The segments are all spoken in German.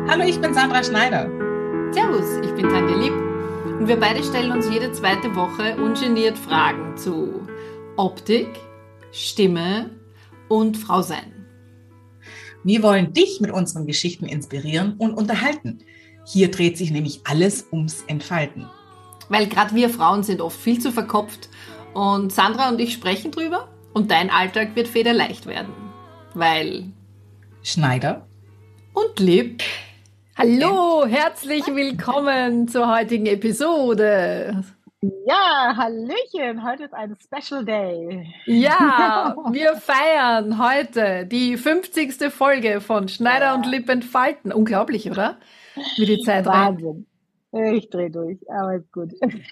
Hallo, ich bin Sandra Schneider. Servus, ich bin Tanja Lieb und wir beide stellen uns jede zweite Woche ungeniert Fragen zu Optik, Stimme und Frausein. Wir wollen dich mit unseren Geschichten inspirieren und unterhalten. Hier dreht sich nämlich alles ums Entfalten. Weil gerade wir Frauen sind oft viel zu verkopft und Sandra und ich sprechen drüber und dein Alltag wird federleicht werden. Weil Schneider und Lieb. Hallo, herzlich willkommen zur heutigen Episode. Ja, hallöchen, heute ist ein Special Day. Ja, wir feiern heute die 50. Folge von Schneider und Lipp entfalten. Unglaublich, oder? Wie die Zeit rennt. Wahnsinn. Ich drehe durch, aber ist gut.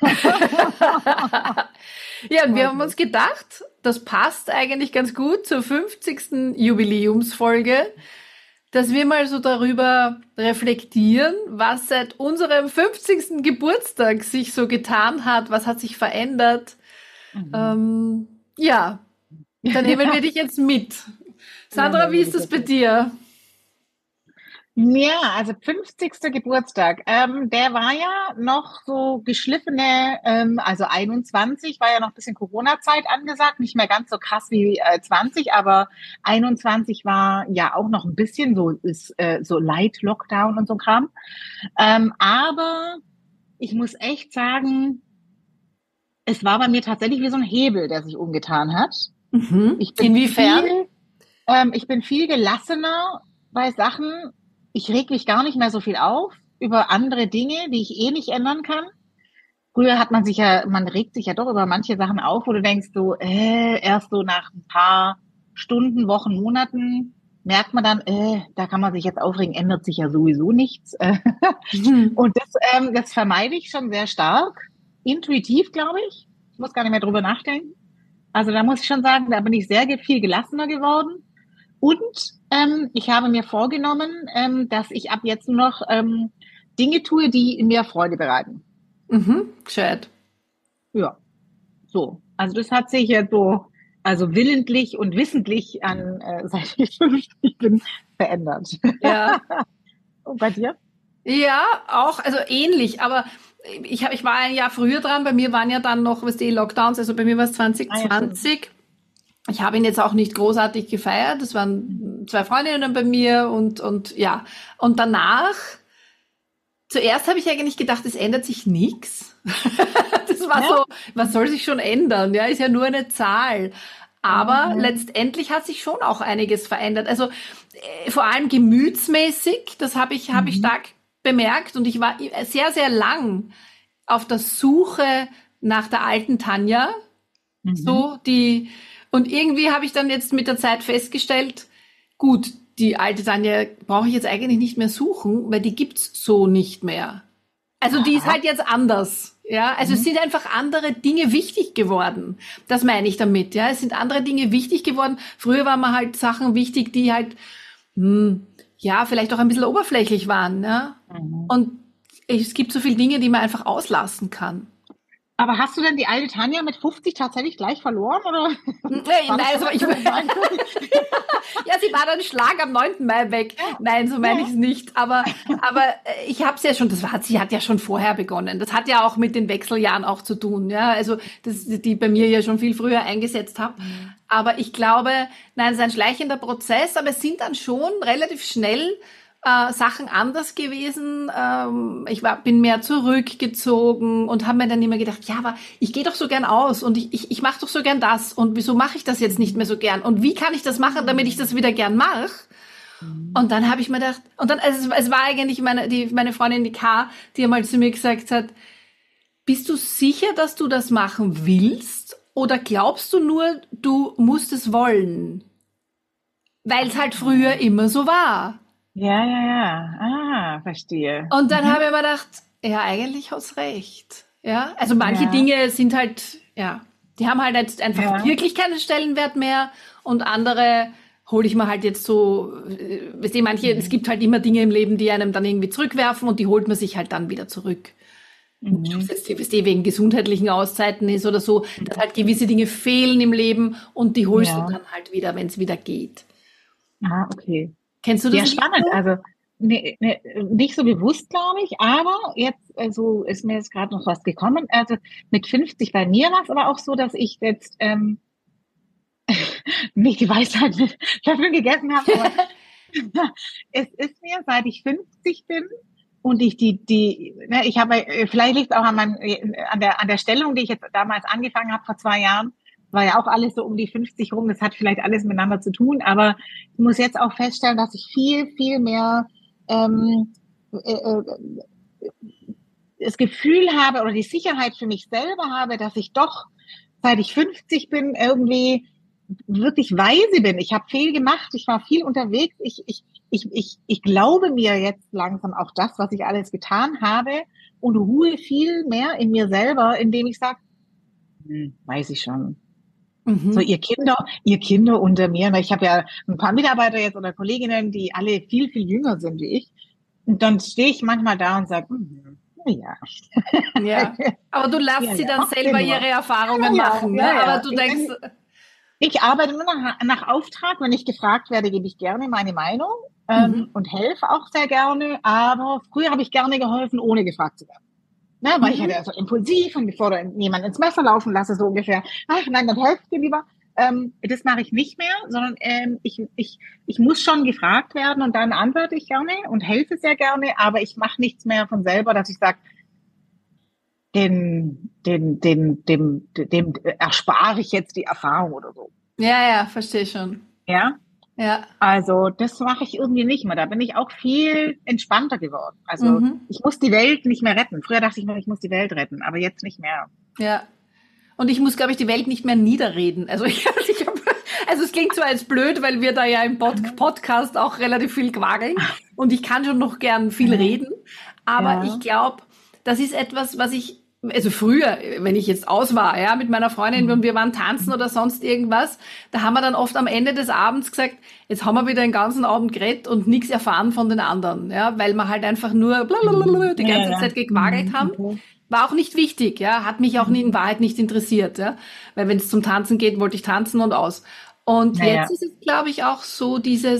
Ja, und wir haben uns gedacht, das passt eigentlich ganz gut zur 50. Jubiläumsfolge, dass wir mal so darüber reflektieren, was seit unserem 50. Geburtstag sich so getan hat, was hat sich verändert. Ja, dann nehmen wir dich jetzt mit. Sandra, wie ist das bei dir? Ja, also 50. Geburtstag, der war ja noch so geschliffene, also 21 war ja noch ein bisschen Corona-Zeit angesagt, nicht mehr ganz so krass wie 20, aber 21 war ja auch noch ein bisschen so Light Lockdown und so ein Kram. Aber ich muss echt sagen, es war bei mir tatsächlich wie so ein Hebel, der sich umgetan hat. Inwiefern? Ich bin viel gelassener bei Sachen. Ich reg mich gar nicht mehr so viel auf über andere Dinge, die ich eh nicht ändern kann. Früher hat man regt sich ja doch über manche Sachen auf, wo du denkst so, erst so nach ein paar Stunden, Wochen, Monaten merkt man dann, da kann man sich jetzt aufregen, ändert sich ja sowieso nichts. Und das vermeide ich schon sehr stark. Intuitiv, glaube ich. Ich muss gar nicht mehr drüber nachdenken. Also da muss ich schon sagen, da bin ich sehr viel gelassener geworden. Und ich habe mir vorgenommen, dass ich ab jetzt nur noch Dinge tue, die mir Freude bereiten. Gescheit. Ja, so. Also das hat sich jetzt so, also willentlich und wissentlich seit ich 50 bin, verändert. Ja. Und bei dir? Ja, auch, also ähnlich, aber ich war ein Jahr früher dran, bei mir waren ja dann noch, Lockdowns, also bei mir war es 2020. Ich habe ihn jetzt auch nicht großartig gefeiert. Das waren 2 Freundinnen bei mir und ja. Und danach, zuerst habe ich eigentlich gedacht, es ändert sich nichts. Das war so, was soll sich schon ändern? Ja, ist ja nur eine Zahl. Aber letztendlich hat sich schon auch einiges verändert. Also vor allem gemütsmäßig, das habe ich stark bemerkt. Und ich war sehr, sehr lang auf der Suche nach der alten Tanja. Und irgendwie habe ich dann jetzt mit der Zeit festgestellt, gut, die alte Tanja brauche ich jetzt eigentlich nicht mehr suchen, weil die gibt's so nicht mehr. Also die ist halt jetzt anders. Ja, also es sind einfach andere Dinge wichtig geworden. Das meine ich damit. Ja, es sind andere Dinge wichtig geworden. Früher waren mir halt Sachen wichtig, die halt, vielleicht auch ein bisschen oberflächlich waren. Ja? Und es gibt so viele Dinge, die man einfach auslassen kann. Aber hast du denn die alte Tanja mit 50 tatsächlich gleich verloren, oder? Nein, also ja, sie war dann Schlag am 9. Mai weg. Nein, so meine ich es nicht. Aber ich habe es ja schon, sie hat ja schon vorher begonnen. Das hat ja auch mit den Wechseljahren auch zu tun, ja. Also, die bei mir ja schon viel früher eingesetzt haben. Aber ich glaube, nein, es ist ein schleichender Prozess, aber es sind dann schon relativ schnell Sachen anders gewesen. Bin mehr zurückgezogen und habe mir dann immer gedacht, ja, aber ich gehe doch so gern aus und ich mache doch so gern das und wieso mache ich das jetzt nicht mehr so gern und wie kann ich das machen, damit ich das wieder gern mache? Und dann habe ich mir gedacht, es war eigentlich meine Freundin, die K, die einmal zu mir gesagt hat, bist du sicher, dass du das machen willst oder glaubst du nur, du musst es wollen? Weil es halt früher immer so war. Ja. Verstehe. Und dann habe ich mir gedacht, ja, eigentlich hast recht. Ja, also manche Dinge sind halt, die haben halt jetzt einfach wirklich keinen Stellenwert mehr und andere hole ich mir halt jetzt so, es gibt halt immer Dinge im Leben, die einem dann irgendwie zurückwerfen und die holt man sich halt dann wieder zurück. Ob es jetzt wegen gesundheitlichen Auszeiten ist oder so, dass halt gewisse Dinge fehlen im Leben und die holst du dann halt wieder, wenn es wieder geht. Ah, okay. Kennst du das? Ja, spannend. Also nicht so bewusst, glaube ich, aber jetzt, also ist mir jetzt gerade noch was gekommen. Also mit 50 bei mir war es aber auch so, dass ich jetzt nicht die Weisheit mit Löffeln gegessen habe, aber es ist mir, seit ich 50 bin und ich habe, vielleicht liegt es auch an der Stellung, die ich jetzt damals angefangen habe vor 2 Jahren, war ja auch alles so um die 50 rum, das hat vielleicht alles miteinander zu tun, aber ich muss jetzt auch feststellen, dass ich viel, viel mehr äh, äh, das Gefühl habe oder die Sicherheit für mich selber habe, dass ich doch, seit ich 50 bin, irgendwie wirklich weise bin. Ich habe viel gemacht, ich war viel unterwegs. Ich glaube mir jetzt langsam auch das, was ich alles getan habe und ruhe viel mehr in mir selber, indem ich sage, weiß ich schon. So ihr Kinder unter mir. Ich habe ja ein paar Mitarbeiter jetzt oder Kolleginnen, die alle viel, viel jünger sind wie ich. Und dann stehe ich manchmal da und sage, ja. Ja, aber du lässt sie dann selber ihre Erfahrungen machen. Ne? Aber du denkst... Ich arbeite nur nach Auftrag. Wenn ich gefragt werde, gebe ich gerne meine Meinung und helfe auch sehr gerne. Aber früher habe ich gerne geholfen, ohne gefragt zu werden. Ne, weil ich hatte also impulsiv und bevor du jemand ins Messer laufen lasse, so ungefähr, ach nein, dann helft dir lieber. Das mache ich nicht mehr, sondern ich muss schon gefragt werden und dann antworte ich gerne und helfe sehr gerne, aber ich mache nichts mehr von selber, dass ich sage, dem erspare ich jetzt die Erfahrung oder so. Ja, verstehe schon. Ja? Ja. Also das mache ich irgendwie nicht mehr. Da bin ich auch viel entspannter geworden. Also ich muss die Welt nicht mehr retten. Früher dachte ich mir, ich muss die Welt retten, aber jetzt nicht mehr. Ja. Und ich muss, glaube ich, die Welt nicht mehr niederreden. Also also es klingt zwar jetzt blöd, weil wir da ja im Podcast auch relativ viel quageln und ich kann schon noch gern viel reden, aber ich glaube, das ist etwas, was ich, also früher, wenn ich jetzt aus war, ja, mit meiner Freundin und wir waren tanzen oder sonst irgendwas, da haben wir dann oft am Ende des Abends gesagt, jetzt haben wir wieder den ganzen Abend geredet und nichts erfahren von den anderen, ja, weil wir halt einfach nur die ganze Zeit gequagelt haben. War auch nicht wichtig, ja, hat mich auch in Wahrheit nicht interessiert, ja, weil wenn es zum Tanzen geht, wollte ich tanzen und aus. Und jetzt ist es, glaube ich, auch so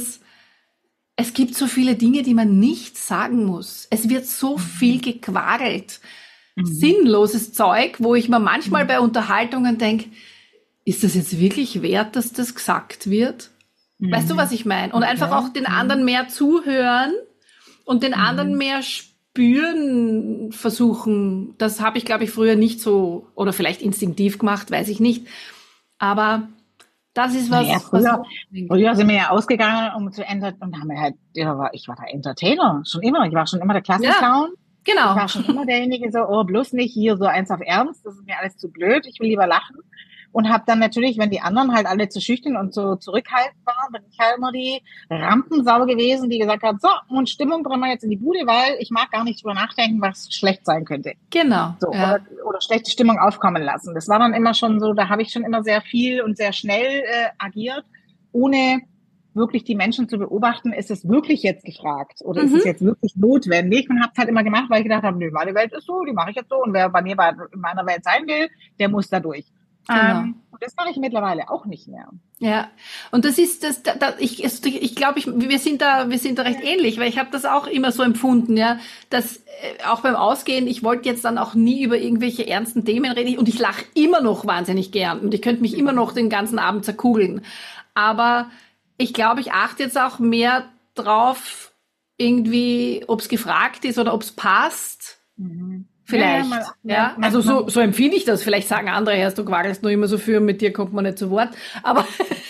es gibt so viele Dinge, die man nicht sagen muss. Es wird so viel gequadelt. Sinnloses Zeug, wo ich mir manchmal bei Unterhaltungen denke, ist das jetzt wirklich wert, dass das gesagt wird? Weißt du, was ich meine? Und einfach auch den anderen mehr zuhören und den anderen mehr spüren versuchen. Das habe ich, glaube ich, früher nicht so oder vielleicht instinktiv gemacht, weiß ich nicht. Aber das ist was. Ja, früher sind wir ja ausgegangen, um zu und haben wir halt, ich war der Entertainer, schon immer. Ich war schon immer der Klassenclown. Ja, genau. Ich war schon immer derjenige so, oh, bloß nicht hier so eins auf Ernst, das ist mir alles zu blöd, ich will lieber lachen. Und habe dann natürlich, wenn die anderen halt alle zu schüchtern und so zurückhaltend waren, bin ich halt immer die Rampensau gewesen, die gesagt hat, so, und Stimmung bringen wir jetzt in die Bude, weil ich mag gar nicht drüber nachdenken, was schlecht sein könnte. Genau. So, oder schlechte Stimmung aufkommen lassen. Das war dann immer schon so, da habe ich schon immer sehr viel und sehr schnell agiert, ohne wirklich die Menschen zu beobachten, ist es wirklich jetzt gefragt oder ist es jetzt wirklich notwendig? Und habe es halt immer gemacht, weil ich gedacht habe, nö, meine Welt ist so, die mache ich jetzt so und wer bei mir in meiner Welt sein will, der muss da durch. Genau. Und das mache ich mittlerweile auch nicht mehr. Ja, und das ist ich glaube, wir sind da recht ähnlich, weil ich habe das auch immer so empfunden, ja, dass auch beim Ausgehen, ich wollte jetzt dann auch nie über irgendwelche ernsten Themen reden und ich lache immer noch wahnsinnig gern und ich könnte mich immer noch den ganzen Abend zerkugeln. Aber ich glaube, ich achte jetzt auch mehr drauf, irgendwie, ob es gefragt ist oder ob es passt. Vielleicht, also so empfinde ich das. Vielleicht sagen andere, du quagelst nur immer so viel und mit dir kommt man nicht zu Wort. Aber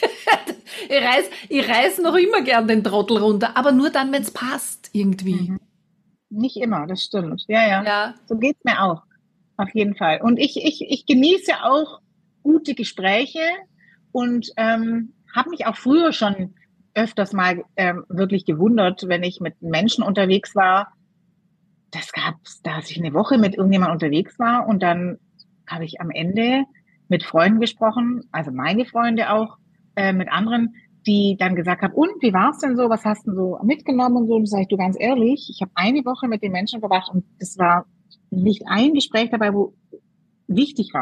ich reiß noch immer gern den Trottel runter, aber nur dann, wenn es passt, irgendwie. Nicht immer, das stimmt. Ja. So geht's mir auch. Auf jeden Fall. Und ich genieße auch gute Gespräche und habe mich auch früher schon öfters mal wirklich gewundert, wenn ich mit Menschen unterwegs war. Das gab's, dass ich eine Woche mit irgendjemand unterwegs war und dann habe ich am Ende mit Freunden gesprochen, also meine Freunde auch, mit anderen, die dann gesagt haben, und wie war's denn so, was hast du so mitgenommen und so, und sage ich, du ganz ehrlich, ich habe eine Woche mit den Menschen verbracht und es war nicht ein Gespräch dabei, wo wichtig war.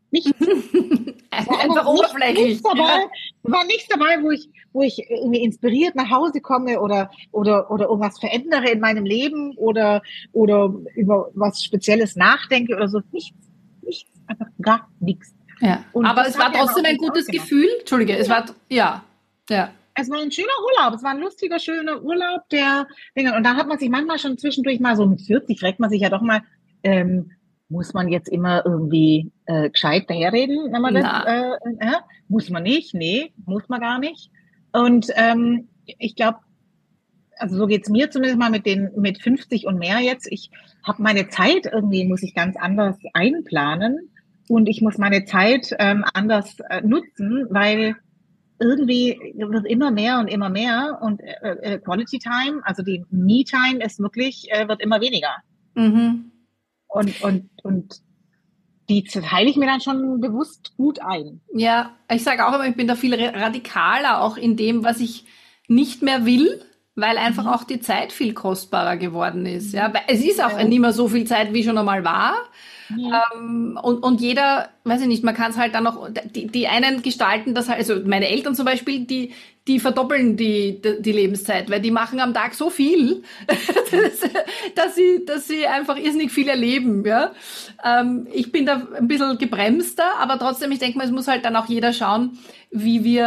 Nichts. Einfach oberflächlich. Nichts dabei, war nichts dabei, wo ich irgendwie inspiriert nach Hause komme oder irgendwas verändere in meinem Leben oder über was Spezielles nachdenke oder so. Nichts, einfach gar nichts. Ja. Und Aber das es war hat mir aber trotzdem auch ein nichts gutes ausgemacht. Gefühl. Entschuldige, es war, ja. Es war ein schöner Urlaub. Es war ein lustiger, schöner Urlaub, und da hat man sich manchmal schon zwischendurch mal so mit 40, fragt man sich ja doch mal, muss man jetzt immer irgendwie gescheit daherreden, wenn man Na. muss man nicht? Nee, muss man gar nicht. Und ich glaube, also so geht's mir zumindest mal mit 50 und mehr jetzt. Ich habe meine Zeit irgendwie, muss ich ganz anders einplanen und ich muss meine Zeit anders nutzen, weil irgendwie wird immer mehr und Quality Time, also die Me Time ist wirklich, wird immer weniger. Mhm. Und die teile ich mir dann schon bewusst gut ein. Ja, ich sage auch immer, ich bin da viel radikaler auch in dem, was ich nicht mehr will, weil einfach auch die Zeit viel kostbarer geworden ist. Ja, weil es ist auch nicht mehr so viel Zeit, wie schon einmal war. Ja. Und jeder, weiß ich nicht, man kann es halt dann noch, die einen gestalten das halt, also meine Eltern zum Beispiel, die verdoppeln die Lebenszeit, weil die machen am Tag so viel, dass sie einfach irrsinnig viel erleben, ja. Ich bin da ein bisschen gebremster, aber trotzdem, ich denke mal, es muss halt dann auch jeder schauen, wie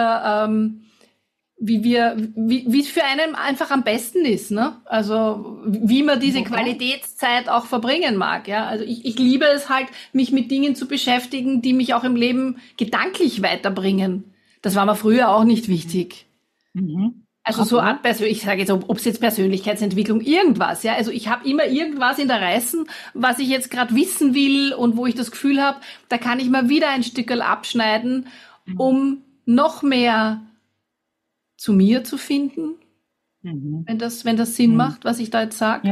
es für einen einfach am besten ist, ne? Also, wie man diese Qualitätszeit auch verbringen mag, ja? Also, ich liebe es halt, mich mit Dingen zu beschäftigen, die mich auch im Leben gedanklich weiterbringen. Das war mir früher auch nicht wichtig. Mhm. Also, ich sage jetzt, ob es jetzt Persönlichkeitsentwicklung, irgendwas, ja? Also, ich habe immer irgendwas in der Reißen, was ich jetzt gerade wissen will und wo ich das Gefühl habe, da kann ich mal wieder ein Stückel abschneiden, um noch mehr zu mir zu finden, wenn das Sinn macht, was ich da jetzt sage.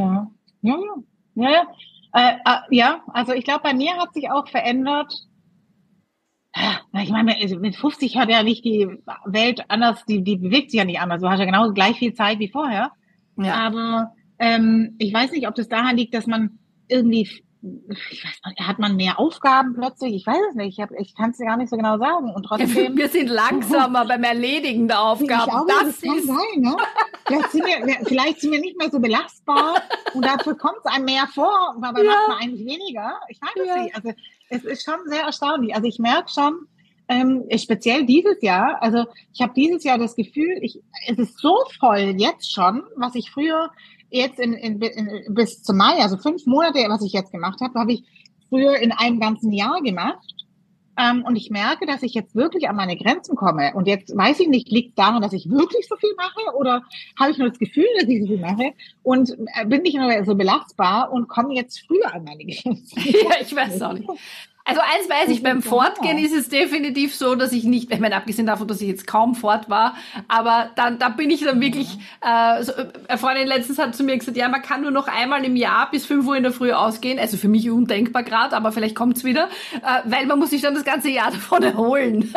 Ja, also ich glaube, bei mir hat sich auch verändert. Ich meine, mit 50 hat ja nicht die Welt anders, die bewegt sich ja nicht anders. Du hast ja genauso gleich viel Zeit wie vorher. Ja. Aber ich weiß nicht, ob das daran liegt, dass man irgendwie, ich weiß nicht, hat man mehr Aufgaben plötzlich? Ich weiß es nicht. Ich kann es dir gar nicht so genau sagen. Und trotzdem. Wir sind langsamer beim Erledigen der Aufgaben. Das kann sein, ne? Vielleicht sind wir nicht mehr so belastbar und dafür kommt es einem mehr vor, aber macht man eigentlich weniger. Ich weiß es nicht. Also es ist schon sehr erstaunlich. Also ich merke schon, speziell dieses Jahr, also ich habe dieses Jahr das Gefühl, es ist so voll jetzt schon, was ich früher jetzt bis zum Mai, also 5 Monate, was ich jetzt gemacht habe ich früher in einem ganzen Jahr gemacht. Und ich merke, dass ich jetzt wirklich an meine Grenzen komme. Und jetzt weiß ich nicht, liegt es daran, dass ich wirklich so viel mache oder habe ich nur das Gefühl, dass ich so viel mache und bin nicht nur so belastbar und komme jetzt früher an meine Grenzen. Ja, ich weiß auch nicht. Also eins weiß ich, beim Fortgehen ist es definitiv so, dass ich nicht, ich meine, abgesehen davon, dass ich jetzt kaum fort war, aber da bin ich dann wirklich, eine Freundin letztens hat zu mir gesagt, ja, man kann nur noch einmal im Jahr bis 5 Uhr in der Früh ausgehen, also für mich undenkbar gerade, aber vielleicht kommt's wieder, weil man muss sich dann das ganze Jahr davon erholen.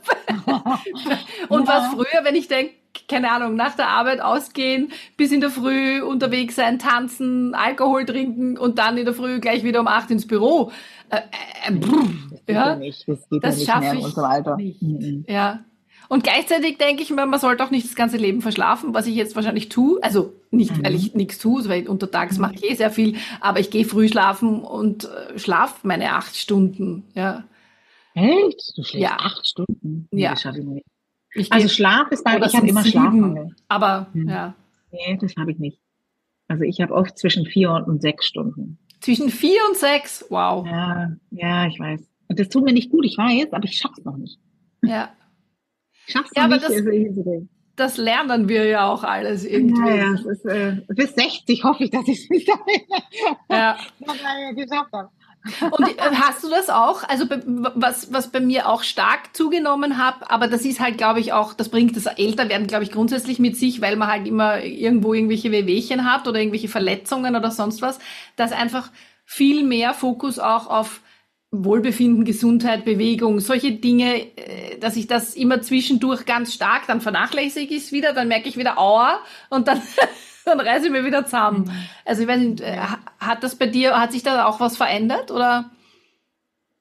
Und was früher, wenn ich denke, keine Ahnung, nach der Arbeit ausgehen, bis in der Früh unterwegs sein, tanzen, Alkohol trinken und dann in der Früh gleich wieder um 8 ins Büro. Das schaffe ich nicht. Ja. Und gleichzeitig denke ich mir, man sollte auch nicht das ganze Leben verschlafen, was ich jetzt wahrscheinlich tue. Also nicht, weil ich nichts tue, weil untertags mache ich sehr viel, aber ich gehe früh schlafen und schlafe meine 8 Stunden. Ja. Echt? Du schläfst 8 Stunden? Ja. Das schaffe ich nicht. Also Schlaf ist bei mir, ich habe immer Schlafmangel. Aber, ja. Nee, das habe ich nicht. Also ich habe oft zwischen 4 und 6 Stunden. Zwischen 4 und 6? Wow. Ja, ich weiß. Und das tut mir nicht gut, ich weiß, aber ich schaff's noch nicht. Ja. Ich schaff's noch nicht. Das lernen wir ja auch alles irgendwie. Ja, es ist, bis 60 hoffe ich, dass ich es nicht geschafft habe. Und hast du das auch? Also was bei mir auch stark zugenommen hat, aber das ist halt, glaube ich, auch, das bringt das Älterwerden, glaube ich, grundsätzlich mit sich, weil man halt immer irgendwo irgendwelche Wehwehchen hat oder irgendwelche Verletzungen oder sonst was, dass einfach viel mehr Fokus auch auf Wohlbefinden, Gesundheit, Bewegung, solche Dinge, dass ich das immer zwischendurch ganz stark, dann vernachlässige ich es wieder, dann merke ich wieder, aua, und dann reiße ich mir wieder zusammen. Also ich weiß nicht, hat sich da auch was verändert, oder?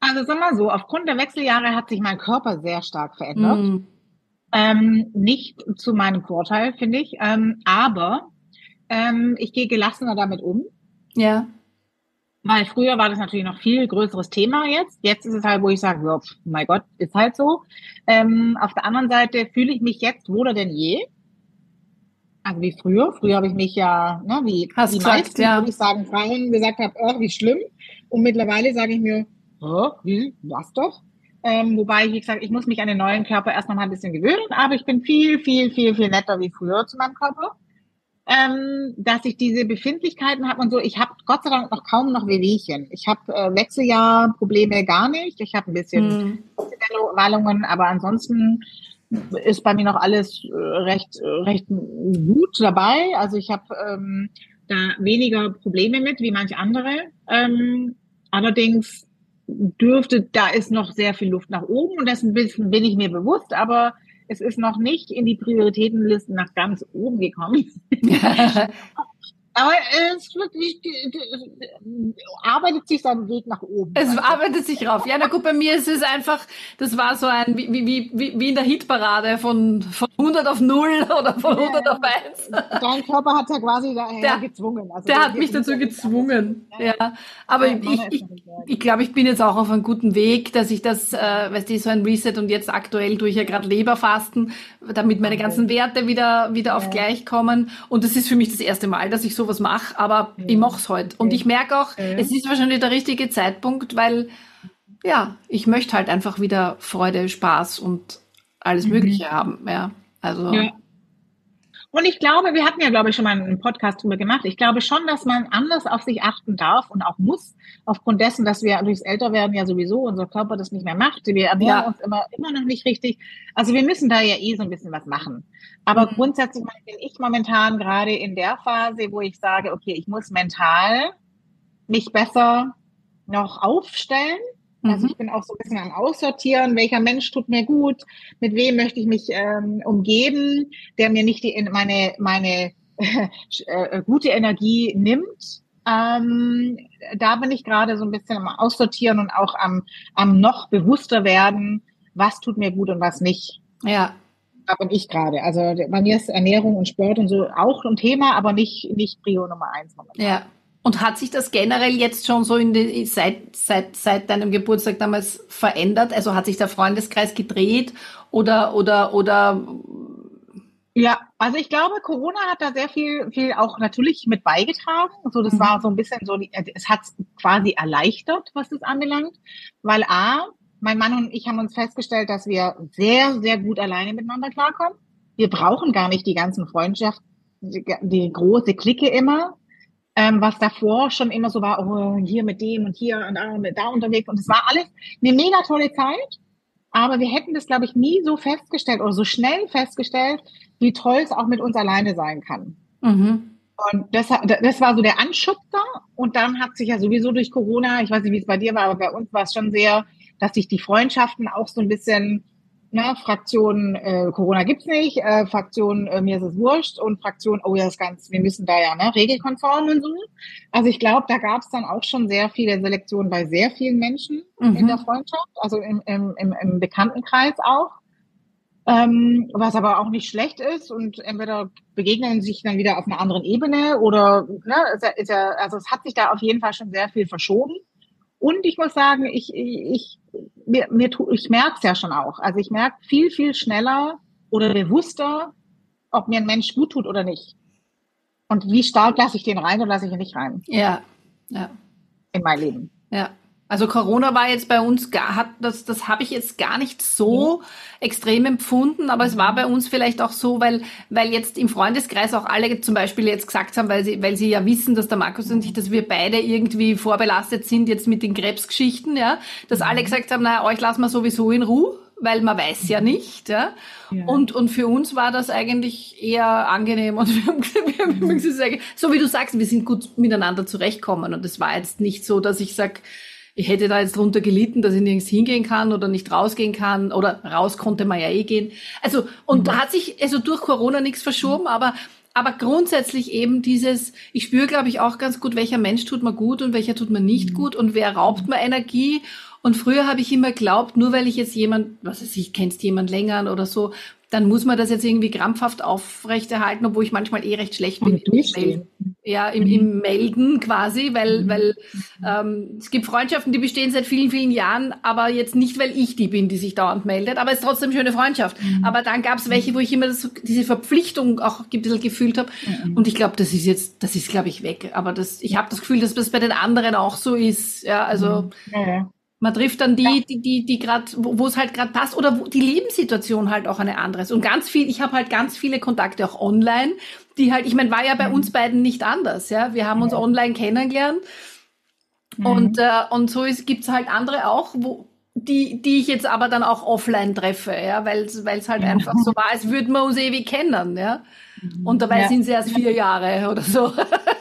Also sag mal so, aufgrund der Wechseljahre hat sich mein Körper sehr stark verändert. Mhm. Nicht zu meinem Vorteil, finde ich, aber ich gehe gelassener damit um. Ja. Weil früher war das natürlich noch viel größeres Thema jetzt. Jetzt ist es halt, wo ich sage, ja, mein Gott, ist halt so. Auf der anderen Seite fühle ich mich jetzt wohler denn je. Also wie früher. Früher habe ich mich ja, ne, wie Hast die gesagt, meisten, ja. würde ich sagen, Frauen gesagt habe, oh, wie schlimm. Und mittlerweile sage ich mir, oh, wie, was doch? Wobei, wie gesagt, ich muss mich an den neuen Körper erst noch mal ein bisschen gewöhnen, aber ich bin viel, viel, viel, viel netter wie früher zu meinem Körper. Dass ich diese Befindlichkeiten habe und so. Ich habe Gott sei Dank noch kaum noch Wehwehchen. Ich habe Wechseljahrprobleme gar nicht. Ich habe ein bisschen Wallungen, aber ansonsten ist bei mir noch alles recht gut dabei. Also ich habe da weniger Probleme mit wie manche andere. Allerdings da ist noch sehr viel Luft nach oben und dessen bin ich mir bewusst, aber es ist noch nicht in die Prioritätenlisten nach ganz oben gekommen. Aber es arbeitet sich seinen Weg nach oben. Es arbeitet sich rauf. Ja, na gut, bei mir ist es einfach, das war so ein, wie in der Hitparade von 100 auf 0 oder von 100 auf 1. Dein Körper hat ja quasi daher gezwungen. Also der hat mich dazu gezwungen. Ja. Aber ich glaube, ich bin jetzt auch auf einem guten Weg, dass ich das, weißt du, so ein Reset und jetzt aktuell tue ich ja gerade Leberfasten, damit meine ganzen Werte wieder auf gleich kommen. Und das ist für mich das erste Mal, dass ich sowas mache, aber ich mache es heute. Und ich merke auch, es ist wahrscheinlich der richtige Zeitpunkt, weil ja, ich möchte halt einfach wieder Freude, Spaß und alles Mögliche haben. Ja, also. Ja. Und ich glaube, wir hatten ja, glaube ich, schon mal einen Podcast drüber gemacht. Ich glaube schon, dass man anders auf sich achten darf und auch muss, aufgrund dessen, dass wir durchs Älterwerden ja sowieso unser Körper das nicht mehr macht. Wir ernähren uns immer noch nicht richtig. Also wir müssen da ja so ein bisschen was machen. Aber grundsätzlich bin ich momentan gerade in der Phase, wo ich sage, okay, ich muss mental mich besser noch aufstellen. Also ich bin auch so ein bisschen am Aussortieren, welcher Mensch tut mir gut, mit wem möchte ich mich umgeben, der mir nicht meine gute Energie nimmt. Da bin ich gerade so ein bisschen am Aussortieren und auch am noch bewusster werden, was tut mir gut und was nicht. Ja. Da bin ich gerade. Also bei mir ist Ernährung und Sport und so auch ein Thema, aber nicht Prio Nummer 1 momentan. Ja. Und hat sich das generell jetzt schon so seit deinem Geburtstag damals verändert? Also hat sich der Freundeskreis gedreht oder? Ja, also ich glaube, Corona hat da sehr viel auch natürlich mit beigetragen. So, das war so ein bisschen so, es hat quasi erleichtert, was das anbelangt, weil mein Mann und ich haben uns festgestellt, dass wir sehr, sehr gut alleine miteinander klarkommen. Wir brauchen gar nicht die ganzen Freundschaften, die große Clique immer. Was davor schon immer so war, oh, hier mit dem und hier und da unterwegs. Und es war alles eine mega tolle Zeit. Aber wir hätten das, glaube ich, nie so festgestellt oder so schnell festgestellt, wie toll es auch mit uns alleine sein kann. Und das war so der Anschubser. Und dann hat sich ja sowieso durch Corona, ich weiß nicht, wie es bei dir war, aber bei uns war es schon sehr, dass sich die Freundschaften auch so ein bisschen, Fraktion Corona gibt's nicht, Fraktion mir ist es wurscht und Fraktion, oh ja, wir müssen da ja regelkonform und so. Also ich glaube, da gab's dann auch schon sehr viele Selektionen bei sehr vielen Menschen in der Freundschaft, also im Bekanntenkreis auch. Was aber auch nicht schlecht ist und entweder begegnen sich dann wieder auf einer anderen Ebene oder also es hat sich da auf jeden Fall schon sehr viel verschoben. Und ich muss sagen, ich merke es ja schon auch. Also ich merke viel, viel schneller oder bewusster, ob mir ein Mensch gut tut oder nicht. Und wie stark lasse ich den rein oder lasse ich ihn nicht rein? Ja. In mein Leben. Ja. Also Corona war jetzt bei uns, das habe ich jetzt gar nicht so extrem empfunden, aber es war bei uns vielleicht auch so, weil jetzt im Freundeskreis auch alle zum Beispiel jetzt gesagt haben, weil sie ja wissen, dass der Markus und ich, dass wir beide irgendwie vorbelastet sind jetzt mit den Krebsgeschichten, ja, dass alle gesagt haben, naja, euch lassen wir sowieso in Ruhe, weil man weiß ja nicht, ja. Und für uns war das eigentlich eher angenehm und wir haben gesagt, so wie du sagst, wir sind gut miteinander zurechtkommen und es war jetzt nicht so, dass ich sag, ich hätte da jetzt drunter gelitten, dass ich nirgends hingehen kann oder nicht rausgehen kann oder raus konnte man ja gehen. Also, und da hat sich also durch Corona nichts verschoben, aber grundsätzlich eben dieses, ich spüre, glaube ich, auch ganz gut, welcher Mensch tut mir gut und welcher tut mir nicht gut und wer raubt mir Energie Und früher habe ich immer geglaubt, nur weil ich jetzt was weiß ich, kennst jemand länger oder so, dann muss man das jetzt irgendwie krampfhaft aufrechterhalten, obwohl ich manchmal recht schlecht bin im Melden quasi, weil es gibt Freundschaften, die bestehen seit vielen, vielen Jahren, aber jetzt nicht, weil ich die bin, die sich dauernd meldet, aber es ist trotzdem eine schöne Freundschaft. Aber dann gab es welche, wo ich immer diese Verpflichtung auch ein bisschen gefühlt habe. Und ich glaube, das ist, glaube ich, weg. Aber ich habe das Gefühl, dass das bei den anderen auch so ist. Ja, also man trifft dann die gerade, wo es halt gerade passt, oder wo die Lebenssituation halt auch eine andere ist. Und ich habe halt ganz viele Kontakte auch online, die halt, ich meine, war ja bei uns beiden nicht anders, ja. Wir haben uns online kennengelernt und so gibt's halt andere auch, die ich jetzt aber dann auch offline treffe, ja, weil es halt einfach so war, als würden wir uns ewig kennen, ja. Und dabei sind es erst 4 Jahre oder so.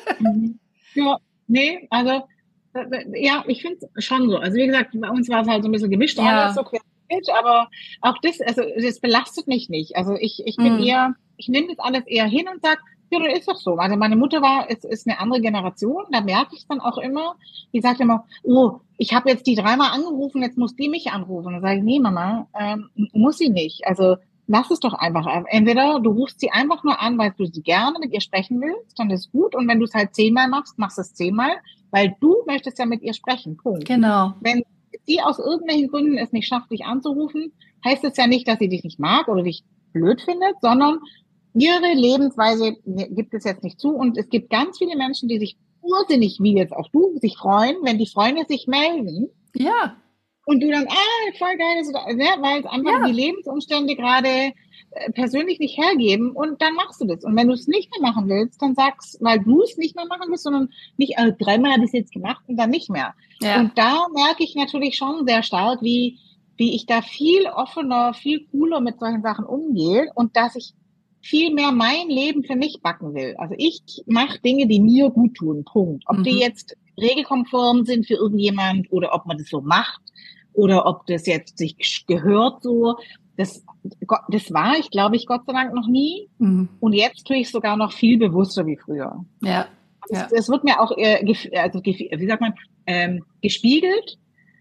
Ja, nee, also ja, ich finde es schon so. Also wie gesagt, bei uns war es halt so ein bisschen gemischt alles, so querbeet, aber auch das belastet mich nicht. Also ich bin ich nehme das alles eher hin und sage, ja, das ist doch so. Also meine Mutter ist eine andere Generation, da merke ich dann auch immer, die sagt immer, oh, ich habe jetzt die 3-mal angerufen, jetzt muss die mich anrufen. Dann sage ich, nee, Mama, muss sie nicht. Also lass es doch einfach. Entweder du rufst sie einfach nur an, weil du sie gerne mit ihr sprechen willst, dann ist gut. Und wenn du es halt 10-mal machst, machst du es 10-mal, weil du möchtest ja mit ihr sprechen. Punkt. Genau. Wenn sie aus irgendwelchen Gründen es nicht schafft, dich anzurufen, heißt es ja nicht, dass sie dich nicht mag oder dich blöd findet, sondern ihre Lebensweise gibt es jetzt nicht zu. Und es gibt ganz viele Menschen, die sich ursinnig, wie jetzt auch du, sich freuen, wenn die Freunde sich melden. Ja. Und du dann, voll geil, weil es einfach die Lebensumstände gerade persönlich nicht hergeben, und dann machst du das. Und wenn du es nicht mehr machen willst, dann sagst, weil du es nicht mehr machen willst, sondern nicht, 3-mal habe ich es jetzt gemacht und dann nicht mehr. Ja. Und da merke ich natürlich schon sehr stark, wie ich da viel offener, viel cooler mit solchen Sachen umgehe und dass ich viel mehr mein Leben für mich backen will. Also ich mache Dinge, die mir gut tun, Punkt. Ob die jetzt regelkonform sind für irgendjemand oder ob man das so macht oder ob das jetzt sich gehört so, das war ich, glaube ich, Gott sei Dank noch nie. Und jetzt tue ich es sogar noch viel bewusster wie früher. Ja. Es wird mir auch, wie sagt man, gespiegelt,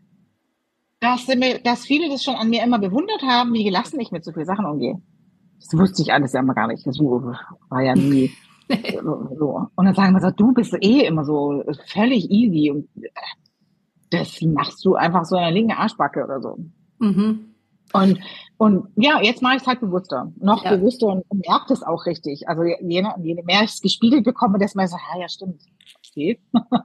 dass viele das schon an mir immer bewundert haben, wie gelassen ich mit so vielen Sachen umgehe. Das wusste ich alles ja immer gar nicht. Das war ja nie so. Und dann sagen wir so, du bist immer so völlig easy und das machst du einfach so in der linken Arschbacke oder so. Und ja, jetzt mache ich es halt bewusster. Noch bewusster und merke es auch richtig. Also je mehr ich es gespiegelt bekomme, desto mehr so, ja, stimmt. Okay.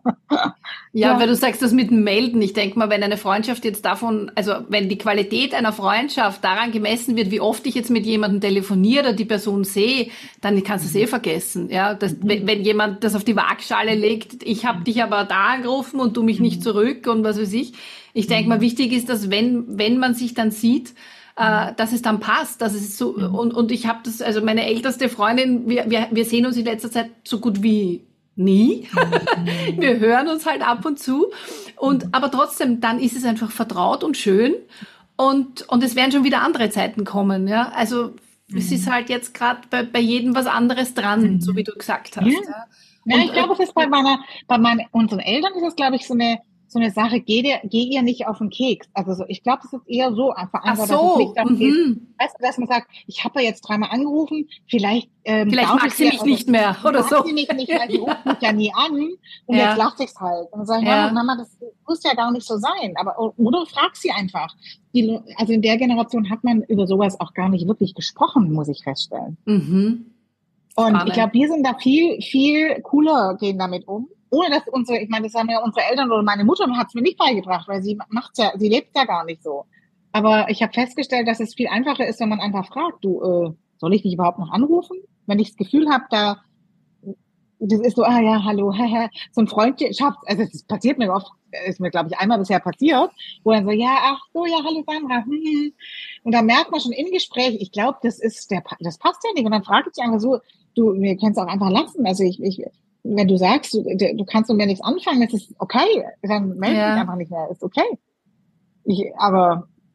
Ja, weil du sagst das mit dem Melden. Ich denke mal, wenn eine Freundschaft jetzt wenn die Qualität einer Freundschaft daran gemessen wird, wie oft ich jetzt mit jemandem telefoniere oder die Person sehe, dann kannst du es vergessen. Ja, wenn jemand das auf die Waagschale legt, ich habe dich aber da angerufen und du mich nicht zurück und was weiß ich. Ich denke mal, wichtig ist, dass wenn man sich dann sieht, dass es dann passt, dass es so, und ich habe das, also meine älteste Freundin, wir sehen uns in letzter Zeit so gut wie nie. Wir hören uns halt ab und zu. Aber trotzdem, dann ist es einfach vertraut und schön. Und es werden schon wieder andere Zeiten kommen, ja. Also, es ist halt jetzt gerade bei jedem was anderes dran, so wie du gesagt hast. Ja, ich glaube, es ist bei unseren Eltern ist es, glaube ich, so eine Sache, geh ihr nicht auf den Keks. Also ich glaube, es ist eher so einfach, dass es nicht darum geht, weißt du, dass man sagt, ich habe ja jetzt 3-mal angerufen, vielleicht mag sie mich nicht mehr oder so. Mag sie mich nicht, weil sie ruft mich ja nie an und jetzt lacht sich's halt. Und dann sage ich, Mama, das muss ja gar nicht so sein. Oder frag sie einfach. Also in der Generation hat man über sowas auch gar nicht wirklich gesprochen, muss ich feststellen. Und ich glaube, die sind da viel, viel cooler, gehen damit um. Ohne dass das haben ja unsere Eltern oder meine Mutter hat es mir nicht beigebracht, weil sie lebt ja gar nicht so. Aber ich habe festgestellt, dass es viel einfacher ist, wenn man einfach fragt, du, soll ich dich überhaupt noch anrufen? Wenn ich das Gefühl habe, das ist so, hallo, so ein Freundschaft, also das passiert mir oft, ist mir, glaube ich, einmal bisher passiert, wo dann so, hallo Sandra, Und da merkt man schon im Gespräch, ich glaube, das passt ja nicht. Und dann frage ich dich einfach so, wir können es auch einfach lassen. Also wenn du sagst, du kannst mit mir nichts anfangen, das ist okay, dann melde dich einfach nicht mehr, ist okay. Aber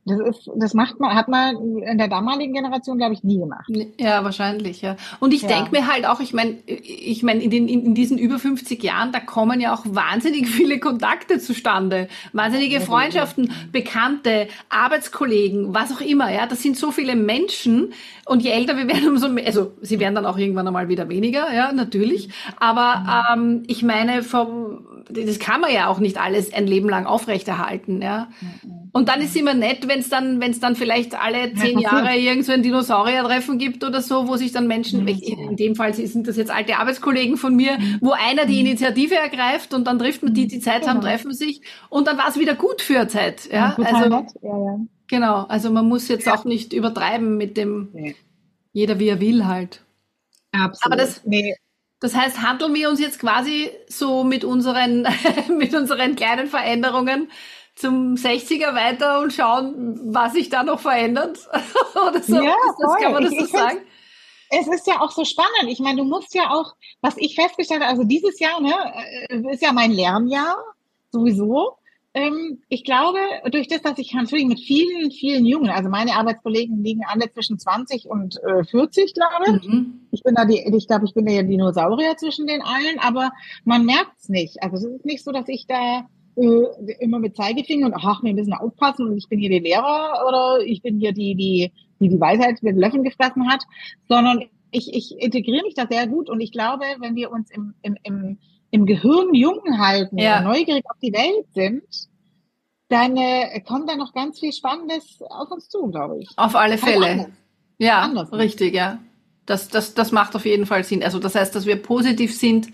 hat man in der damaligen Generation, glaube ich, nie gemacht. Ja, wahrscheinlich, ja. Und ich denke mir halt auch, ich meine, in diesen über 50 Jahren, da kommen ja auch wahnsinnig viele Kontakte zustande, wahnsinnige Freundschaften, Bekannte, Arbeitskollegen, was auch immer, ja. Das sind so viele Menschen und je älter wir werden, umso mehr, also sie werden dann auch irgendwann einmal wieder weniger, ja, natürlich. Aber ich meine, das kann man ja auch nicht alles ein Leben lang aufrechterhalten, ja. Und dann ist es immer nett, wenn es dann vielleicht alle 10 Jahre irgend so ein Dinosaurier-Treffen gibt oder so, wo sich dann Menschen, in dem Fall sind das jetzt alte Arbeitskollegen von mir, wo einer die Initiative ergreift und dann trifft man die Zeit haben, treffen sich und dann war es wieder gut für eine Zeit, ja. Also, genau, also man muss jetzt auch nicht übertreiben mit dem, jeder wie er will halt. Absolut. Aber das heißt, handeln wir uns jetzt quasi so mit unseren kleinen Veränderungen zum 60er weiter und schauen, was sich da noch verändert? Oder so? Ja, kann man das so sagen? Es ist ja auch so spannend. Ich meine, du musst ja auch, was ich festgestellt habe, also dieses Jahr, ist ja mein Lernjahr sowieso. Ich glaube, durch das, dass ich natürlich mit vielen, vielen Jungen, also meine Arbeitskollegen liegen alle zwischen 20 und 40, glaube ich. Ich glaube, ich bin der Dinosaurier zwischen den allen, aber man merkt es nicht. Also es ist nicht so, dass ich da immer mit Zeigefinger und wir müssen aufpassen und ich bin hier die Lehrer oder ich bin hier die Weisheit mit Löffeln gefressen hat, sondern ich integriere mich da sehr gut und ich glaube, wenn wir uns im Gehirn jung halten und neugierig auf die Welt sind, dann kommt da noch ganz viel Spannendes auf uns zu, glaube ich. Auf alle Fälle. Ja, anders, richtig, ja. Das macht auf jeden Fall Sinn. Also das heißt, dass wir positiv sind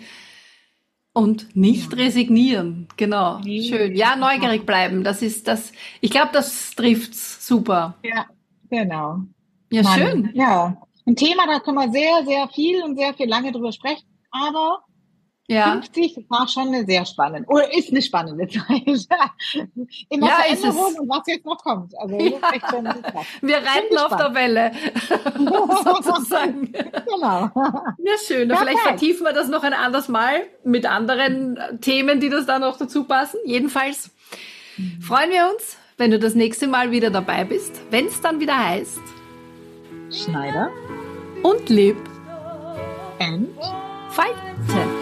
und nicht resignieren. Genau. Schön. Ja, neugierig bleiben. Das ist das. Ich glaube, das trifft's super. Ja, genau. Ja, schön. Ja. Ein Thema, da können wir sehr, sehr viel und sehr viel lange drüber sprechen. Aber 50 war schon eine sehr spannende, oder ist eine spannende Zeit. In der Veränderung und was jetzt noch kommt. Also echt schon wir reiten auf der Welle, sozusagen. Genau. Ja, schön. Ja, vielleicht vertiefen wir das noch ein anderes Mal mit anderen Themen, die das da noch dazu passen. Jedenfalls freuen wir uns, wenn du das nächste Mal wieder dabei bist, wenn es dann wieder heißt Schneider und Lieb and Feite.